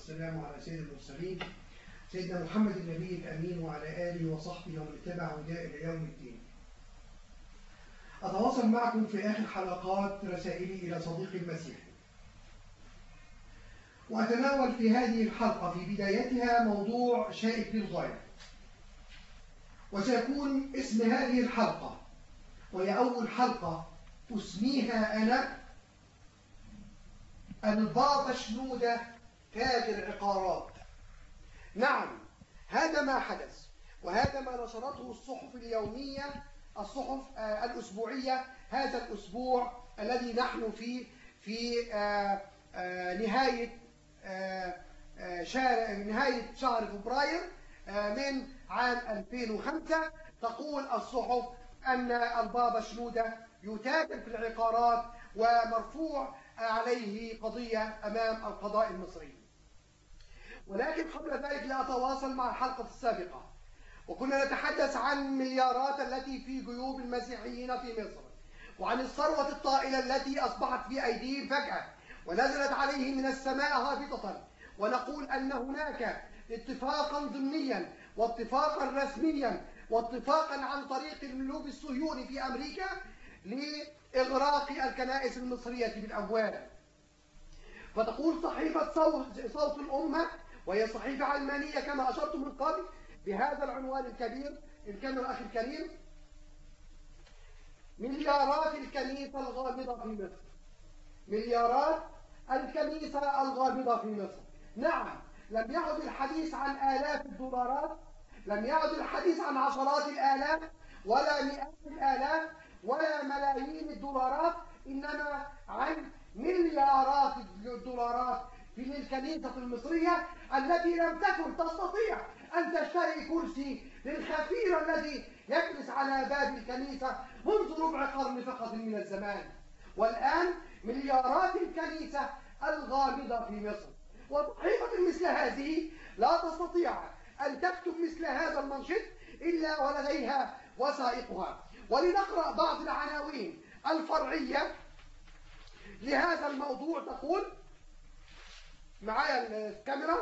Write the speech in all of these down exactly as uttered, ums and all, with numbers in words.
والسلام على سيد المرسلين سيدنا محمد النبي الأمين وعلى آله وصحبه ومن اتبع هداه إلى يوم الدين. أتواصل معكم في آخر حلقات رسائلي إلى صديقي المسيحي، وأتناول في هذه الحلقة في بدايتها موضوع شائك للغاية، وسيكون اسم هذه الحلقة، وهي أول حلقة أسميها أنا البابا شنودة تاج العقارات. نعم، هذا ما حدث، وهذا ما نشرته الصحف اليومية، الصحف آه الأسبوعية هذا الأسبوع الذي نحن فيه في آه آه نهاية آه آه شهر نهاية شهر فبراير آه من عام ألفين وخمسة. تقول الصحف أن البابا شنودة يتاجر في العقارات ومرفوع عليه قضية أمام القضاء المصري. ولكن قبل ذلك لأتواصل مع الحلقة السابقة، وكنا نتحدث عن مليارات التي في جيوب المسيحيين في مصر، وعن الثروة الطائلة التي أصبحت في أيديهم فجأة ونزلت عليهم من السماء هابطة، ونقول أن هناك اتفاقا ضمنيا واتفاقا رسميا واتفاقا عن طريق الملوك الصهيوني في أمريكا لإغراق الكنائس المصرية بالأموال. فتقول صحيفة صوت, صوت الأمة، وهي صحيفة علمانية كما أشرت من قبل، بهذا العنوان الكبير، الكاميرا أخي الكريم: مليارات الكنيسة الغامضة في مصر. مليارات الكنيسة الغامضة في مصر. نعم، لم يعد الحديث عن آلاف الدولارات، لم يعد الحديث عن عشرات الآلاف ولا مئات الآلاف ولا ملايين الدولارات، إنما عن مليارات الدولارات في الكنيسة المصرية التي لم تكن تستطيع أن تشتري كرسي للخفير الذي يجلس على باب الكنيسة منذ ربع قرن فقط من الزمان. والآن مليارات الكنيسة الغامضة في مصر. وصحيفة مثل هذه لا تستطيع أن تكتب مثل هذا المنشط إلا ولديها وثائقها. ولنقرأ بعض العناوين الفرعية لهذا الموضوع. تقول معايا الكاميرا: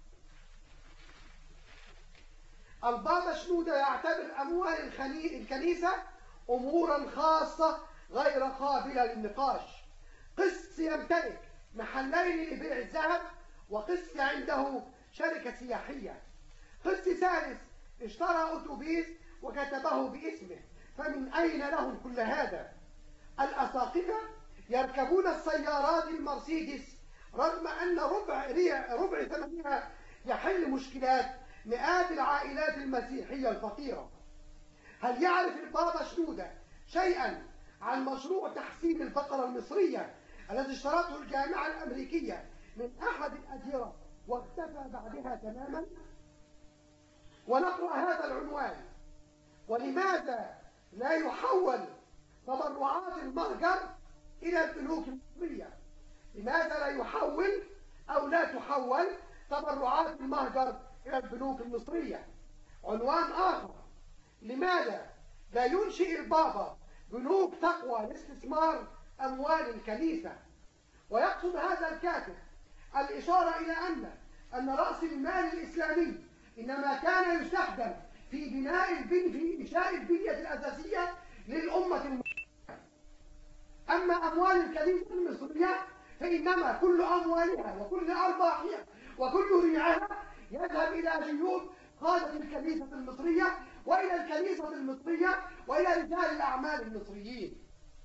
البابا شنودة يعتبر أموال الكنيسة أمورا خاصة غير قابلة للنقاش. قس يمتلك محلين لبيع الذهب، وقس عنده شركة سياحية. قس ثالث اشترى أتوبيس وكتبه باسمه، فمن أين لهم كل هذا؟ الأساقفة يركبون السيارات المرسيدس رغم أن ربع ربع ثمنها يحل مشكلات مئات العائلات المسيحية الفقيرة. هل يعرف البابا شنودة شيئا عن مشروع تحسين البقرة المصرية الذي اشترته الجامعة الأمريكية من أحد الأديرة واختفى بعدها تماما؟ ونقرأ هذا العنوان: ولماذا لا يحول تبرعات المهجر إلى البنوك المصرية؟ لماذا لا يحول أو لا تحول تبرعات المهجر إلى البنوك المصرية؟ عنوان آخر: لماذا لا ينشئ البابا بنوك تقوى لاستثمار أموال الكنيسة؟ ويقصد هذا الكاتب الإشارة إلى أن أن رأس المال الإسلامي إنما كان يستخدم في بناء البن في إنشاء البنية الأساسية للأمة المصرية. أما أموال الكنيسة المصرية فإنما كل أموالها وكل أرباحها وكل ريعها يذهب إلى جيوب قادة الكنيسة المصرية وإلى الكنيسة المصرية وإلى رجال الأعمال المصريين.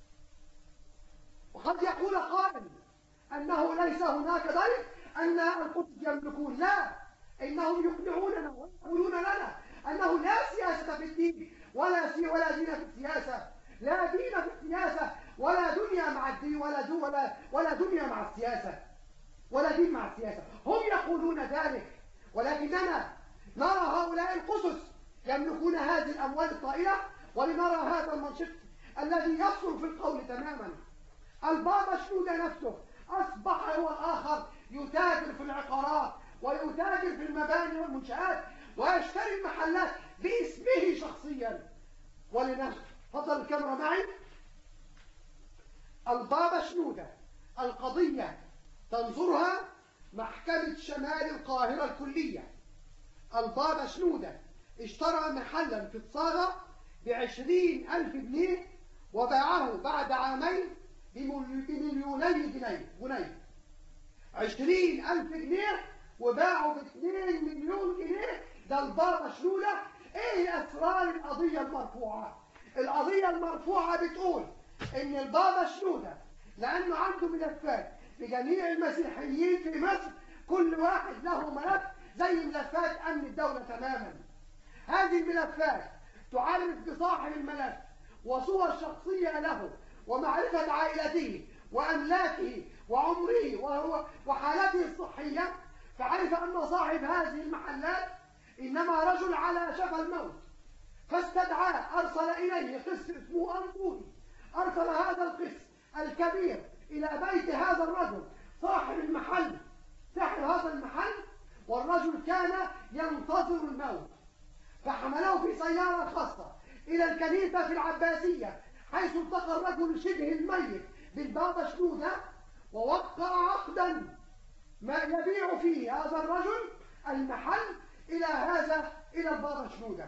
وقد يقول قائل أنه ليس هناك ضيف، أن القدس يملكون. لا، إنهم يقنعوننا ويقولون لنا أنه لا سياسة في الدين ولا سي ولا دين في السياسة، لا دين في السياسة ولا دنيا مع الدين ولا دو ولا ولا دنيا مع السياسة ولا دين مع السياسة. هم يقولون ذلك، ولكننا نرى هؤلاء القسس يملكون هذه الأموال الطائلة، ولنرى هذا المنشط الذي يصل في القول تماما. البابا شنودة نفسه أصبح هو الآخر يتاجر في العقارات ويتاجر في المباني والمنشآت ويشتري المحلات باسمه شخصيا. ولنفسه. فضل الكاميرا معي. البابا شنودة القضية تنظرها محكمة شمال القاهرة الكلية البابا شنودة اشترى محلا في الصاغة بعشرين ألف جنيه وباعه بعد عامين بمليوني جنيه. عشرين ألف جنيه وباعه باثنين مليون جنيه. ده البابا شنودة. ايه اسرار القضية المرفوعة؟ القضية المرفوعة بتقول ان البابا شنودة لانه عنده ملفات لجميع المسيحيين في مصر، كل واحد له ملف زي ملفات امن الدولة تماما. هذه الملفات تعرف بصاحب الملف وصور شخصية له ومعرفة عائلته وأملاكه وعمره وهو وحالته الصحية، فعرف أن صاحب هذه المحلات إنما رجل على شفا الموت، فاستدعاه، أرسل إليه قس اسمه أنطوني، أرسل هذا القس الكبير إلى بيت هذا الرجل صاحب المحل، صاحب هذا المحل، والرجل كان ينتظر الموت، فحمله في سيارة خاصة إلى الكنيسة في العباسية حيث التقى الرجل شبه الميت بالبابا شنودة، ووقع عقدا ما يبيع فيه هذا الرجل المحل إلى هذا إلى البابا شنودة.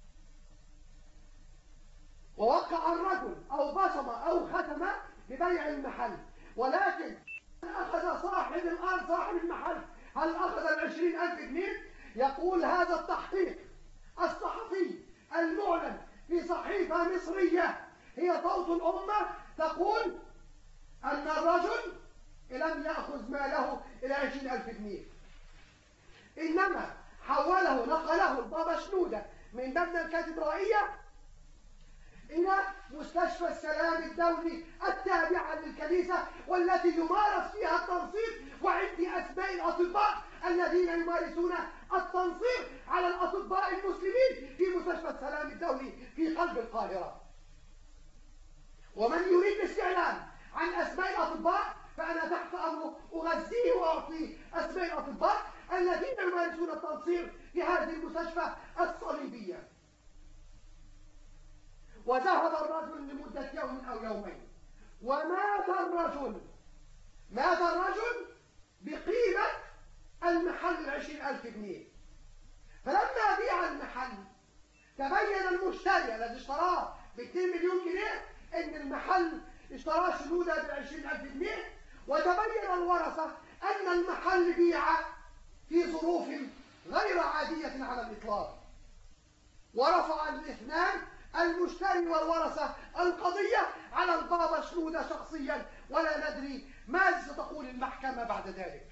ووقع الرجل أو بصم أو ختم ببيع المحل، ولكن أخذ صاحب الأرض صاحب المحل هل أخذ العشرين ألف جنيه؟ يقول هذا التحقيق الصحفي المعلن في صحيفة مصرية هي صوت الأمة تقول أن الرجل لم يأخذ ماله إلى عشرين ألف جنيه، إنما حوله نقله البابا شنودة من مبنى الكاتدرائية إلى مستشفى السلام الدولي التابعة للكنيسة والتي يمارس فيها التنصير، وعندي أسماء الأطباء الذين يمارسون التنصير على الأطباء المسلمين في مستشفى السلام الدولي في قلب القاهرة. ومن يريد الاستعلام عن أسماء الأطباء فأنا تحت أمره أغذيه وأعطيه أسماء الأطباء الذين يمارسون التنصير في هذه المستشفى الصليبية. وذهب الرجل لمدة يوم أو يومين ومات الرجل، مات الرجل بقيمة المحل العشرين ألف جنيه. فلما بيع المحل تبين المشتري الذي اشتراه باثنين مليون جنيه ان المحل اشتراه شنودة بعشرين ألف جنيه، وتبين الورثة ان المحل بيع في ظروف غير عادية على الإطلاق. ورفع الاثنان المشتري والورثة القضية على البابا شنودة شخصيا، ولا ندري ماذا ستقول المحكمة بعد ذلك.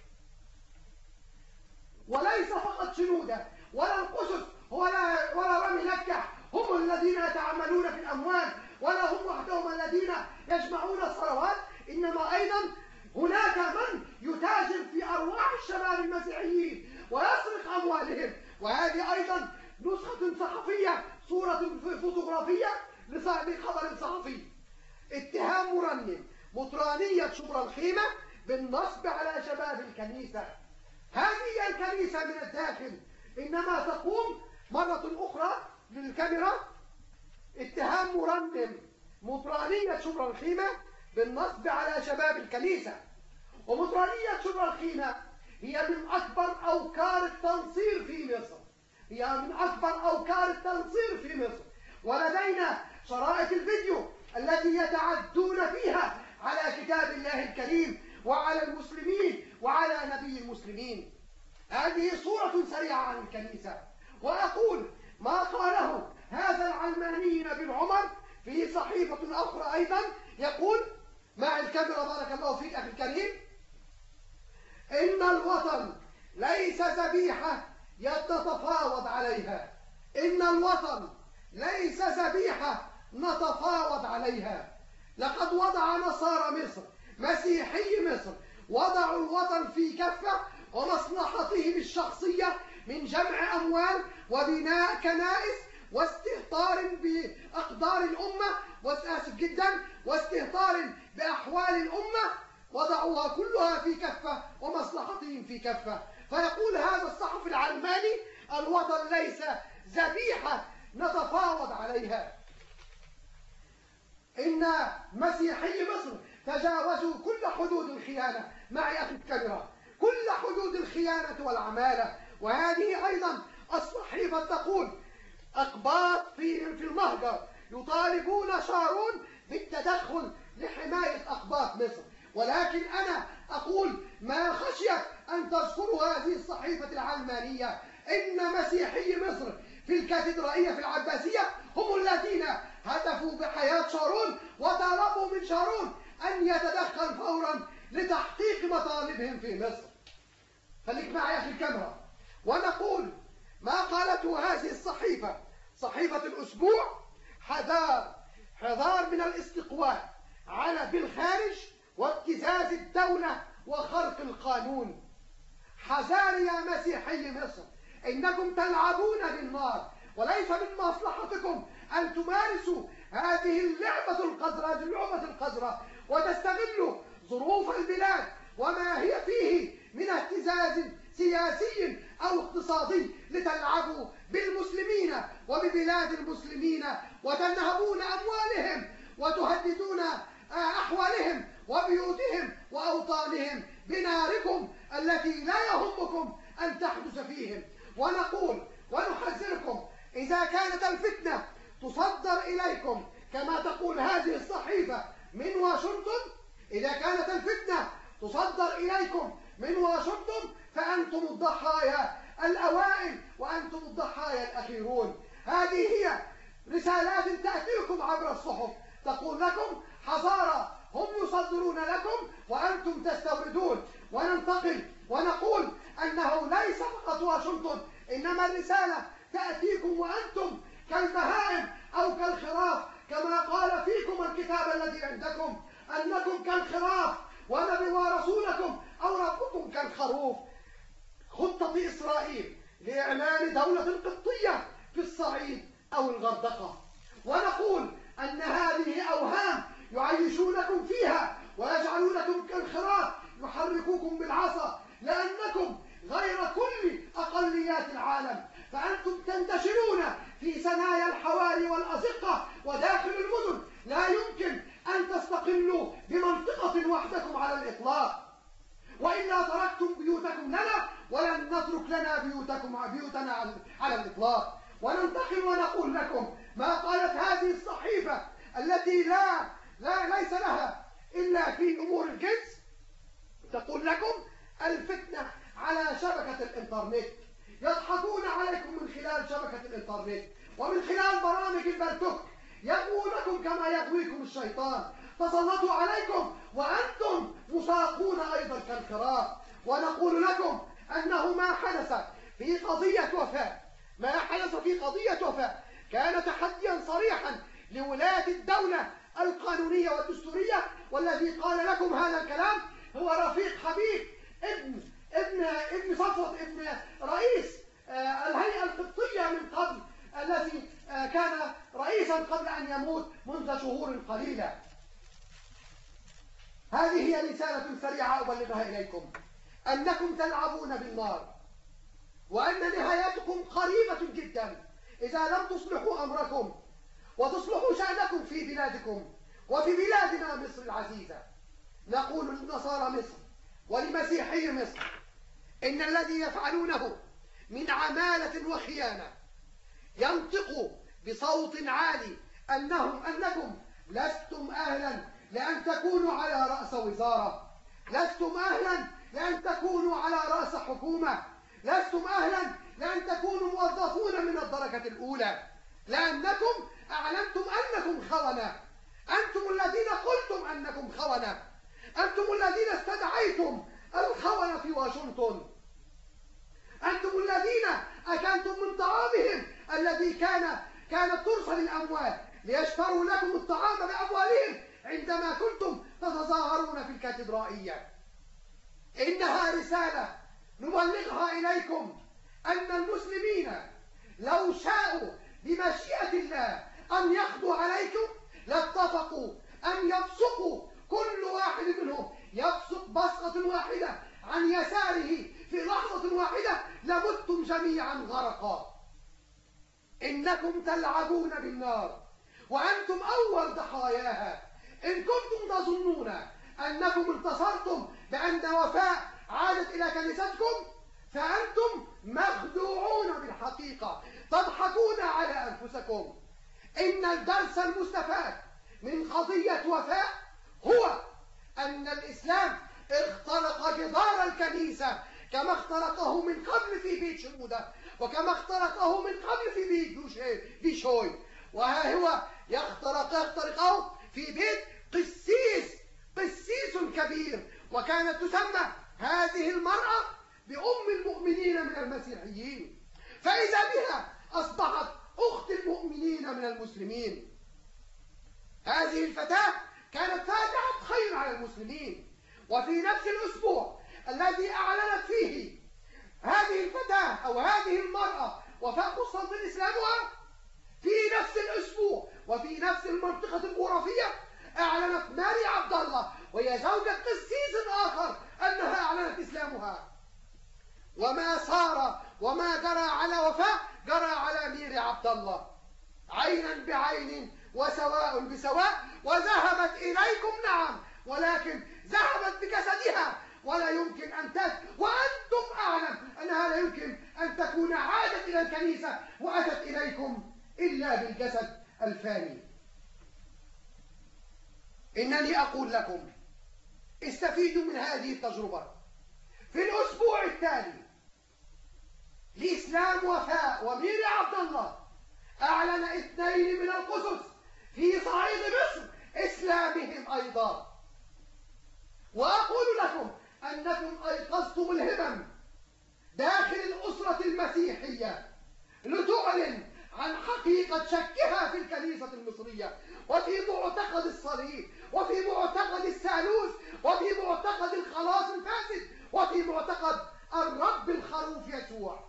وليس فقط شنودة ولا القسس ولا ولا رامي نكح هم الذين يتعاملون في الأموال، ولا هم وحدهم الذين يجمعون الثروات، إنما أيضا هناك من يتاجر في أرواح الشباب المسيحيين ويسرق أموالهم. وهذه أيضا نسخة صحفية، صورة فوتوغرافية لخبر صحفي. اتهام مرنم مطرانية شبرا الخيمة بالنصب على شباب الكنيسة. هذه الكنيسة من الداخل إنما تقوم مرة أخرى للكاميرا اتهام مرنم مطرانية شبرا الخيمة بالنصب على شباب الكنيسة. ومطرانية شبرا الخيمة هي من أكبر أوكار التنصير في مصر، هي من أكبر أوكار التنصير في مصر، ولدينا شرائط الفيديو التي يتعدون فيها على كتاب الله الكريم وعلى المسلمين وعلى نبي المسلمين. هذه صورة سريعة عن الكنيسة. وأقول ما قاله هذا العلماني بن عمر في صحيفة أخرى أيضا، يقول مع الكاميرا بارك الله فيك أخي الكريم: إن الوطن ليس ذبيحة يتفاوض عليها، إن الوطن ليس ذبيحة نتفاوض عليها. لقد وضع نصارى مصر مسيحي مصر وضعوا الوطن في كفة ومصلحتهم الشخصية من جمع أموال وبناء كنائس واستهتار بأقدار الأمة، وآسف جدا واستهتار بأحوال الأمة، وضعوها كلها في كفة ومصلحتهم في كفة. فيقول هذا الصحفي العلماني: الوطن ليس ذبيحة نتفاوض عليها. إن مسيحي مصر تجاوزوا كل حدود الخيانة. معي أخي الكاميرا. كل حدود الخيانة والعمالة. وهذه أيضا الصحيفة تقول: أقباط في في المهجر يطالبون شارون بالتدخل لحماية أقباط مصر. ولكن أنا أقول ما خشية أن تذكروا هذه الصحيفة العلمانية إن مسيحي مصر في الكاتدرائية في العباسية هم الذين هتفوا بحياة شارون وطلبوا من شارون أن يتدخل فورا لتحقيق مطالبهم في مصر. خليك معي في الكاميرا. ونقول ما قالته هذه الصحيفة، صحيفة الأسبوع: حذار حذار من الاستقواء على بالخارج وابتزاز الدولة وخرق القانون. حذار يا مسيحي مصر، إنكم تلعبون بالنار، وليس من مصلحتكم أن تمارسوا هذه اللعبة القذرة اللعبة القذرة وتستغلوا ظروف البلاد وما هي فيه من اهتزاز سياسي أو اقتصادي لتلعبوا بالمسلمين وببلاد المسلمين وتنهبون أموالهم وتهددون أحوالهم وبيوتهم وأوطانهم بناركم التي لا يهمكم أن تحدث فيهم. ونقول ونحذركم: إذا كانت الفتنة تصدر إليكم كما تقول هذه الصحيفة من واشنطن، إذا كانت الفتنة تصدر إليكم من واشنطن فأنتم الضحايا الأوائل وأنتم الضحايا الأخيرون. هذه هي رسالات تأتيكم عبر الصحف تقول لكم حضارة هم يصدرون لكم وأنتم تستوردون. وننتقل ونقول أنه ليس فقط واشنطن، إنما الرسالة تأتيكم وأنتم كالبهائم أو كالخراف، كما قال فيكم الكتاب الذي عندكم أنكم كالخراف ونبي ورسولكم أو ربكم كالخروف. خطة إسرائيل لإعلان دولة قبطية في الصعيد أو الغردقة. ونقول أن هذه أوهام يعيشونكم فيها ويجعلونكم كالخراف يحركوكم بالعصا، لأنكم غير كل أقليات العالم، فأنتم تنتشرون في ثنايا الحواري والأزقة وداخل المدن، لا يمكن أن تستقلوا بمنطقة وحدكم على الإطلاق، وإلا تركتم بيوتكم لنا ولن نترك لنا بيوتكم بيوتنا على الإطلاق. وننتقل ونقول لكم ما قالت هذه الصحيفة التي لا لا ليس لها إلا في أمور الجنس. تقول لكم: الفتنة على شبكة الإنترنت، يضحكون عليكم من خلال شبكة الإنترنت ومن خلال برامج البلتوك، يغوونكم كما يغويكم الشيطان، تسلطوا عليكم وأنتم مساقون أيضا كالخراف. ونقول لكم أنه ما حدث في قضية وفاء ما حدث في قضية وفاء كان تحديا صريحا لولاة الدولة القانونية والدستورية، والذي قال لكم هذا الكلام هو رفيق حبيب ابن ابن ابن صفوت ابن رئيس آه الهيئة القبطية من قبل، الذي آه كان رئيسا قبل أن يموت منذ شهور قليلة. هذه هي رسالة سريعة أبلغها إليكم: أنكم تلعبون بالنار، وأن نهايتكم قريبة جدا إذا لم تصلحوا أمركم وتصلحوا شأنكم في بلادكم وفي بلادنا مصر العزيزة. نقول لنصارى مصر ولمسيحي مصر: إن الذي يفعلونه من عمالة وخيانة ينطق بصوت عالي أنهم أنكم لستم أهلا لأن تكونوا على رأس وزارة، لستم أهلا لأن تكونوا على رأس حكومة، لستم أهلا لأن تكونوا موظفون من الدرجة الأولى، لأنكم أعلنتم أنكم خونة. أنتم الذين قلتم أنكم خونة، أنتم الذين استدعيتم الخونة في واشنطن، أنتم الذين أكلتم من طعامهم الذي كان كانت ترسل الأموال ليشتروا لكم الطعام بأموالهم عندما كنتم تتظاهرون في الكاتدرائية. إنها رسالة نبلغها إليكم أن المسلمين لو شاءوا بمشيئة الله أن يقضوا عليكم لاتفقوا أن يبصقوا كل واحد منهم يبصق بصقة واحدة عن يساره في لحظة واحدة لمتم جميعا غرقا. إنكم تلعبون بالنار وأنتم أول ضحاياها. إن كنتم تظنون أنكم انتصرتم بأن وفاء عادت إلى كنيستكم فأنتم مخدوعون بالحقيقة، تضحكون على أنفسكم. إن الدرس المستفاد من قضية وفاء هو أن الإسلام اخترق جدار الكنيسة كما اخترقه من قبل في بيت شنودة، وكما اخترقه من قبل في بيت بيشوي، وها هو يخترق يخترقه في بيت قسيس قسيس كبير. وكانت تسمى هذه المرأة بأم المؤمنين من المسيحيين، فإذا بها أصبحت أخت المؤمنين من المسلمين. هذه الفتاة كانت فاتحة خير على المسلمين. وفي نفس الأسبوع الذي أعلنت فيه هذه الفتاة أو هذه المرأة وفاء قسطنطين إسلامها، في نفس الأسبوع وفي نفس المنطقة الجغرافية أعلنت ماري عبد الله وهي زوجة قسيس آخر أنها أعلنت إسلامها. وما صار وما جرى على وفاء جرى على ميري عبد الله، عينا بعين وسواء بسواء. وذهبت إليكم نعم، ولكن ذهبت بجسدها، ولا يمكن أن تت وأنتم أعلم أنها لا يمكن أن تكون عادت إلى الكنيسة وأتت إليكم إلا بالجسد الفاني. إنني أقول لكم استفيدوا من هذه التجربة. في الأسبوع التالي لإسلام وفاء وميري عبد الله أعلن اثنين من القسس في صعيد مصر إسلامهم أيضا. وأقول لكم أنكم أيقظتم الهمم داخل الأسرة المسيحية لتعلن عن حقيقة شكها في الكنيسة المصرية، وفي معتقد الصليب، وفي معتقد الثالوث، وفي معتقد الخلاص الفاسد، وفي معتقد الرب الخروف يسوع.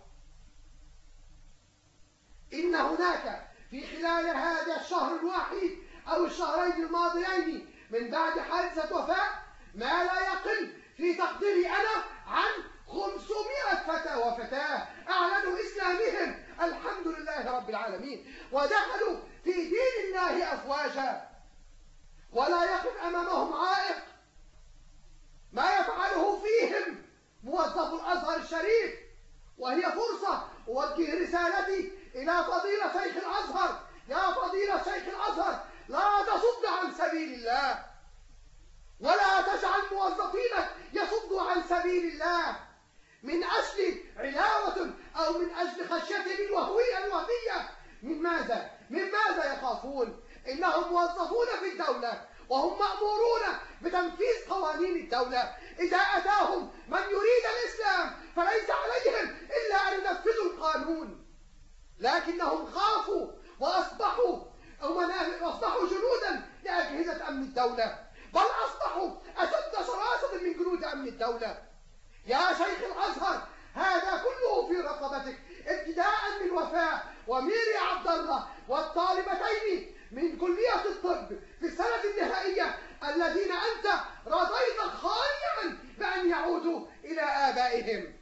إن هناك في خلال هذا الشهر الواحد أو الشهرين الماضيين من بعد حادثة وفاء ما لا يقل في تقديري أنا عن خمسمائة فتى وفتاة أعلنوا إسلامهم الحمد لله رب العالمين، ودخلوا في دين الله أفواجا، ولا يقف أمامهم عائق. ما يفعله فيهم موظف الأزهر الشريف، وهي فرصة أوجه رسالتي إلى فضيلة شيخ الأزهر: يا فضيلة شيخ الأزهر، لا تصد عن سبيل الله، ولا تجعل موظفينك يصدوا عن سبيل الله من أجل علاوة أو من أجل خشية الوهوية الوهمية. من ماذا؟ من ماذا يخافون؟ إنهم موظفون في الدولة وهم مأمورون بتنفيذ قوانين الدولة. إذا أتاهم من يريد الإسلام فليس عليهم إلا أن ينفذوا القانون، لكنهم خافوا وأصبحوا أصبحوا جنودا لأجهزة أمن الدولة، بل أصبحوا أشد شراسة من جنود أمن الدولة. يا شيخ الأزهر، هذا كله في رقبتك، ابتداء من وفاء وميري عبد الله والطالبتين من كلية الطب في السنة النهائية الذين أنت رضيت خاليا بأن يعودوا إلى آبائهم.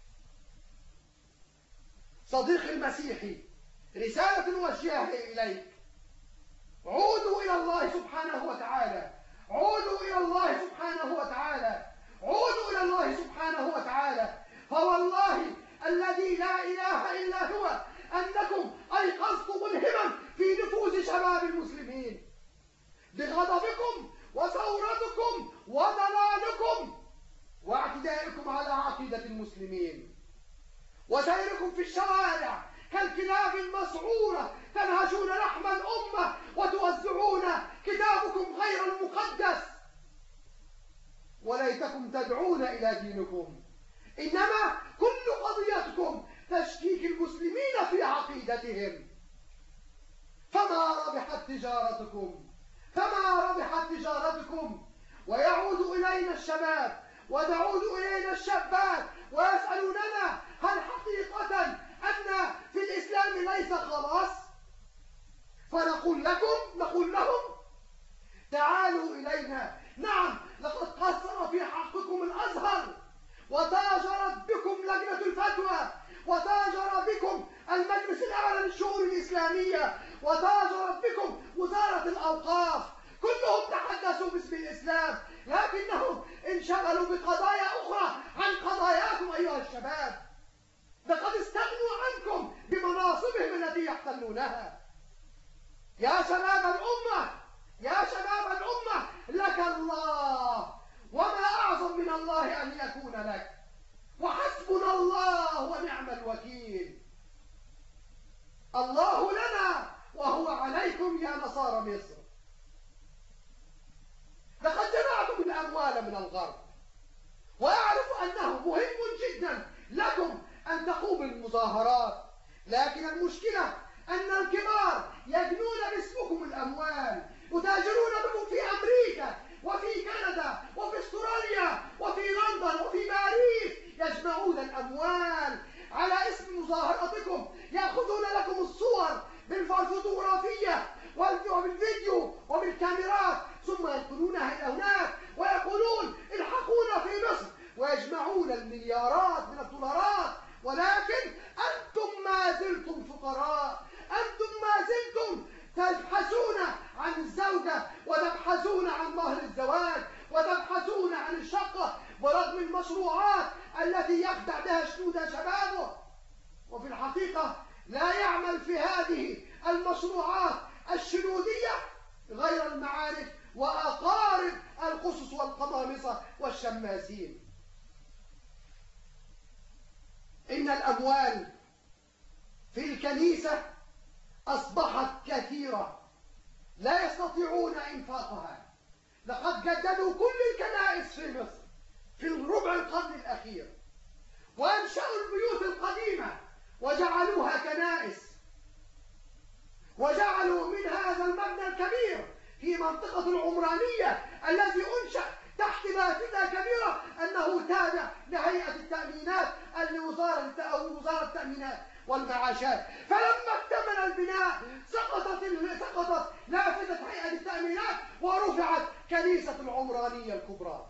صديقي المسيحي، رسالة نوجهها إليك: عودوا إلى الله سبحانه وتعالى، عودوا إلى الله سبحانه وتعالى، عودوا إلى الله سبحانه وتعالى. فوالله الذي لا إله إلا هو أنكم أيقظتم الهمم في نفوس شباب المسلمين بغضبكم وثورتكم وضلالكم واعتدائكم على عقيدة المسلمين، وسيركم في الشوارع كالكلاب المسعورة تنهشون لحم الأمة وتوزعون كتابكم غير المقدس. وليتكم تدعون إلى دينكم، إنما كل قضيتكم تشكيك المسلمين في عقيدتهم. فما ربحت تجارتكم، فما ربحت تجارتكم. ويعود إلينا الشباب وتعود إلينا الشابات ويسألوننا: هل حقيقة أن في الإسلام ليس خلاص؟ فنقول لكم نقول لهم: تعالوا إلينا. نعم، لقد قصر في حقكم الأزهر، وتاجرت بكم لجنة الفتوى، وتاجر بكم المجلس الأعلى للشؤون الإسلامية، وتاجرت بكم وزارة الأوقاف. كلهم تحدثوا باسم الإسلام، لكنهم انشغلوا بقضايا أخرى عن أيها الشباب، لقد استغنوا عنكم بمناصبهم التي يحتلونها. يا شباب الأمة، يا شباب الأمة، لك الله، وما أعظم من الله أن يكون لك، وحسبنا الله ونعم الوكيل. الله لنا وهو عليكم يا نصارى مصر. لقد جمعتم الأموال من الغرب، وأعرف أنه مهم جدا لكم أن تقوموا بالمظاهرات، لكن المشكلة أن الكبار يجنون باسمكم الأموال، يتاجرون بكم في أمريكا وفي كندا وفي استراليا وفي لندن وفي باريس، يجمعون الأموال على اسم مظاهرتكم، يأخذون لكم الصور بالفوتوغرافية وبالفيديو وبالكاميرات، ثم ينقلونها إلى هناك ويقولون الحقونا في مصر، ويجمعون المليارات من الدولارات، ولكن أنتم ما زلتم فقراء، أنتم ما زلتم تبحثون عن الزوجة وتبحثون عن مهر الزواج وتبحثون عن الشقة، برغم المشروعات التي يخدع بها شنود شبابه. وفي الحقيقة لا يعمل في هذه المشروعات الشنودية غير المعارف وأقارب القصص والقمامصة والشماسين. إن الأموال في الكنيسة أصبحت كثيرة لا يستطيعون إنفاقها. لقد جددوا كل الكنائس في مصر في الربع القرن الأخير، وأنشأوا البيوت القديمة وجعلوها كنائس، وجعلوا من هذا المبنى الكبير في منطقة العمرانية الذي أنشأ تحت لافتة كبيرة أنه تابع لهيئة التأمينات لوزارة أو وزارة التأمينات والمعاشات، فلما اكتمل البناء سقطت سقطت لافتة هيئة التأمينات ورفعت كنيسة العمرانية الكبرى.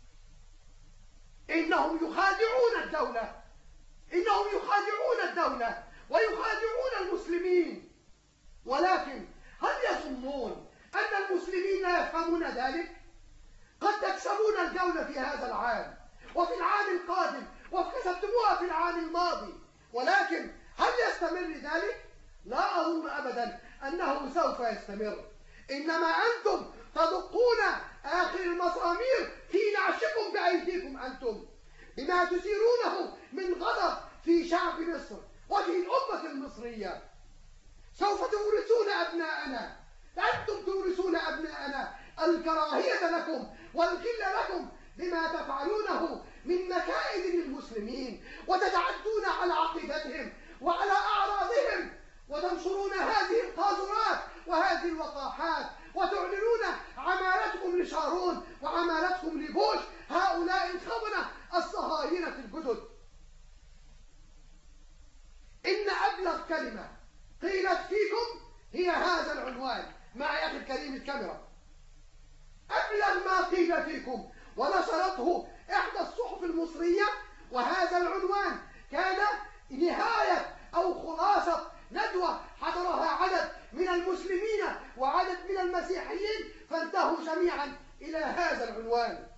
إنهم يخادعون الدولة، إنهم يخادعون الدولة ويخادعون المسلمين، ولكن هل يظنون أن المسلمين لا يفهمون ذلك؟ قد تكسبون الجولة في هذا العام وفي العام القادم وكسبتموها في العام الماضي، ولكن هل يستمر ذلك؟ لا أظن أبدا أنه سوف يستمر، إنما أنتم تدقون آخر المسامير في نعشكم بأيديكم أنتم بما تثيرونه من غضب في شعب مصر وفي الأمة المصرية. سوف تورثون أبناءنا، أنتم تورثون أبناءنا الكراهية لكم والغل لكم بما تفعلونه من مكائد للمسلمين، وتتعدون على عقيدتهم وعلى أعراضهم، وتنشرون هذه القاذورات وهذه الوقاحات، وتعلنون عمالتكم لشارون وعمالتكم لبوش، هؤلاء الخونة الصهاينة الجدد. إن أبلغ كلمة قيلت فيكم هي هذا العنوان. معي أخي الكريم الكاميرا. أبلغ ما قيل فيكم ونشرته إحدى الصحف المصرية، وهذا العنوان كان نهاية أو خلاصة ندوة حضرها عدد من المسلمين وعدد من المسيحيين، فانتهوا جميعا إلى هذا العنوان: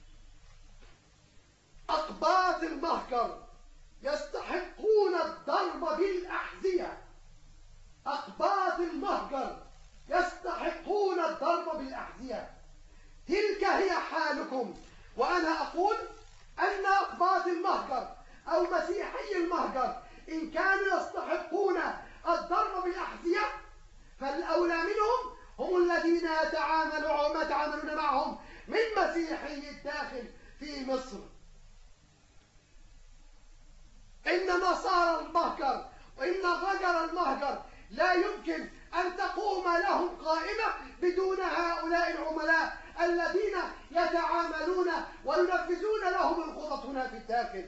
أقباط المهجر يستحقون الضرب بالأحذية. أقباط المهجر يستحقون الضرب بالأحذية. تلك هي حالكم، وأنا أقول أن أقباط المهجر أو مسيحي المهجر إن كانوا يستحقون الضرب بالأحذية، فالأولى منهم هم الذين يتعاملون يتعاملون معهم من مسيحي الداخل في مصر. إن نصارى المهجر وإن غجر المهجر لا يمكن أن تقوم لهم قائمة بدون هؤلاء العملاء الذين يتعاملون وينفذون لهم الخطط هنا في الداخل.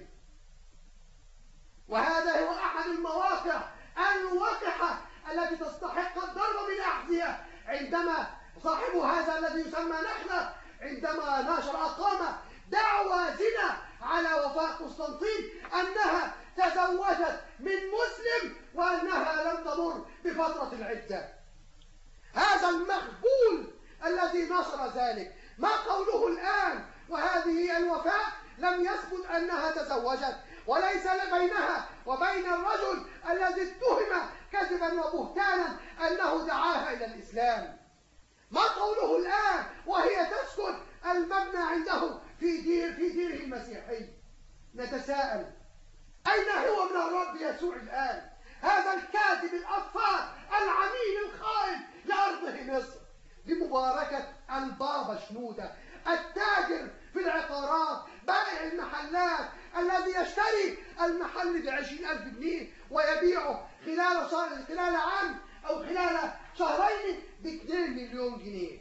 وهذا هو أحد المواقع الوقحة التي تستحق الضرب بالأحذية، عندما صاحب هذا الذي يسمى نخلة عندما نشر أقام دعوى زنا على وفاء قسطنطين أنها تزوجت من مسلم وأنها لم تمر بفترة العدة. هذا المخبول الذي نشر ذلك ما قوله الآن؟ وهذه الوفاء لم يثبت أنها تزوجت، وليس بينها وبين الرجل الذي اتهم كذبا وبهتانا أنه دعاها إلى الإسلام. ما قوله الآن وهي تسكت المبنى عنده في دير في ديره المسيحي؟ نتساءل أين هو من الرب يسوع الآن؟ هذا الكاذب الأفار العميل الخائن لأرضه مصر بمباركة البابا شنودة التاجر في العقارات بائع المحلات الذي يشتري المحل بعشرين ألف جنيه ويبيعه خلال شهر خلال عام أو خلال شهرين باثنين مليون جنيه.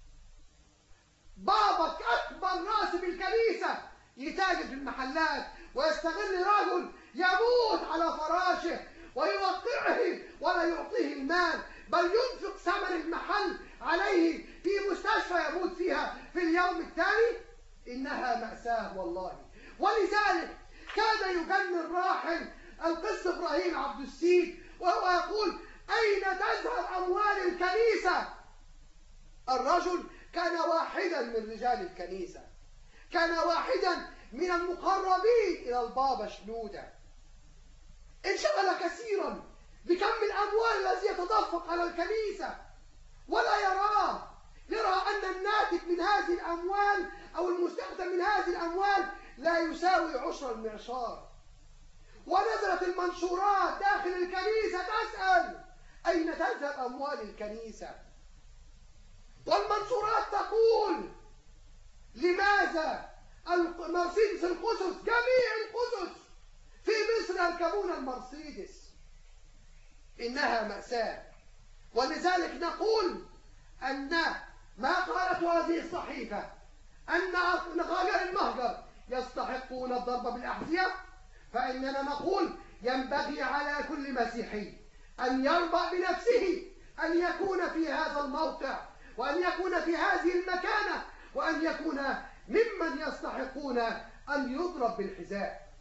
بابا أكبر راس بالكنيسة يتاجر في المحلات ويستغل رجل يموت على فراشه ويوقعه ولا يعطيه المال، بل ينفق ثمن المحل عليه في مستشفى يموت فيها في اليوم التالي. إنها مأساة والله. ولذلك كان يجنن الراحل القس إبراهيم عبد السيد وهو يقول: أين تذهب أموال الكنيسة؟ الرجل كان واحدا من رجال الكنيسة، كان واحدا من المقربين إلى البابا شنودة، انشغل كثيرا بكم الأموال الذي يتدفق على الكنيسة ولا يراه، يرى أن الناتج من هذه الأموال أو المستخدم من هذه الأموال لا يساوي عشر المعشار. ونزلت المنشورات داخل الكنيسة تسأل: أين تذهب أموال الكنيسة؟ والمنشورات تقول: لماذا المرسيدس القدس، جميع القدس في مصر يركبون المرسيدس؟ إنها مأساة. ولذلك نقول أن ما قالته هذه الصحيفة أن غير المهجر يستحقون الضرب بالأحذية، فإننا نقول ينبغي على كل مسيحي أن يرضى بنفسه أن يكون في هذا الموقع وأن يكون في هذه المكانة وأن يكون ممن يستحقون أن يضرب بالحذاء.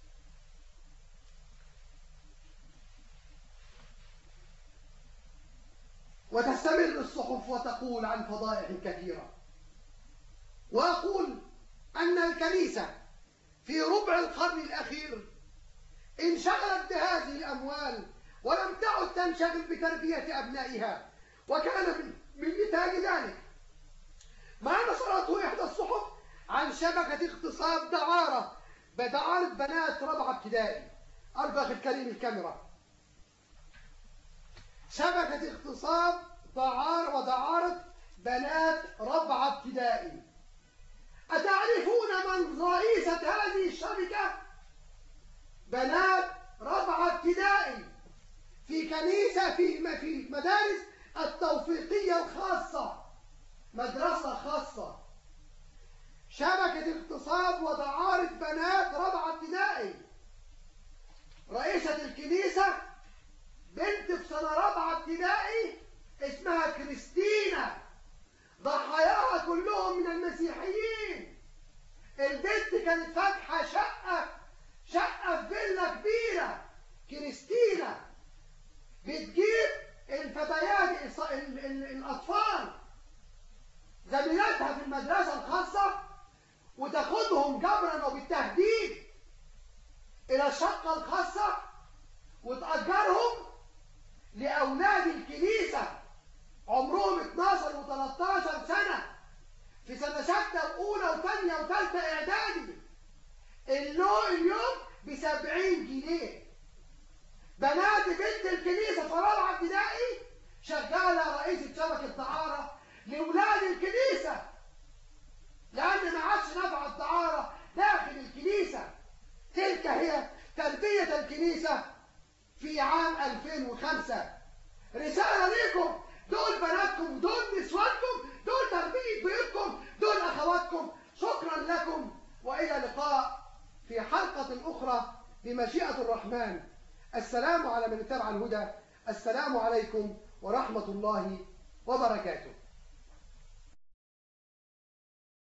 وتستمر الصحف وتقول عن فضائح كثيرة. وأقول أن الكنيسة في ربع القرن الأخير انشغلت بهذه الأموال ولم تعد تنشغل بتربية أبنائها، وكان من نتاج ذلك ما نشرته إحدى الصحف عن شبكة اغتصاب دعارة بدعارة بنات رابعة ابتدائي. أرجو أخي الكريم الكاميرا. شبكة اغتصاب دعارة ودعارة بنات رابعة ابتدائي. أتعرفون من رئيسة هذه الشبكة؟ بنات رابعة ابتدائي في كنيسة في في مدارس التوفيقية الخاصة، مدرسة خاصة. شبكة اغتصاب ودعارة بنات رابعة ابتدائي. رئيسة الكنيسة بنت في سنة رابعة ابتدائي اسمها كريستينا، ضحاياها كلهم من المسيحيين. البنت كانت فاتحة شقة شقة في فيلا كبيرة. كريستينا بتجيب الفتيات الأطفال زميلاتها في المدرسة الخاصة وتاخدهم جبرا وبالتهديد إلى الشقة الخاصة وتأجرهم لأولاد الكنيسة عمرهم اتناشر وتلتاشر سنة في سنة ستة وأولى وثانية وثالثة إعدادي. اليوم بسبعين جنيه. بنات بنت الكنيسة في رابعة ابتدائي شغالة رئيسة شبكة دعارة لأولاد الكنيسة، لأن ما عادش نفع الدعارة داخل الكنيسة. تلك هي تربية الكنيسة في عام ألفين وخمسة. رسالة ليكم، دول بناتكم، دول نسوانكم، دول تربية بيوتكم، دول أخواتكم. شكرا لكم وإلى اللقاء في حلقة أخرى بمشيئة الرحمن. السلام على من اتبع الهدى. السلام عليكم ورحمة الله وبركاته.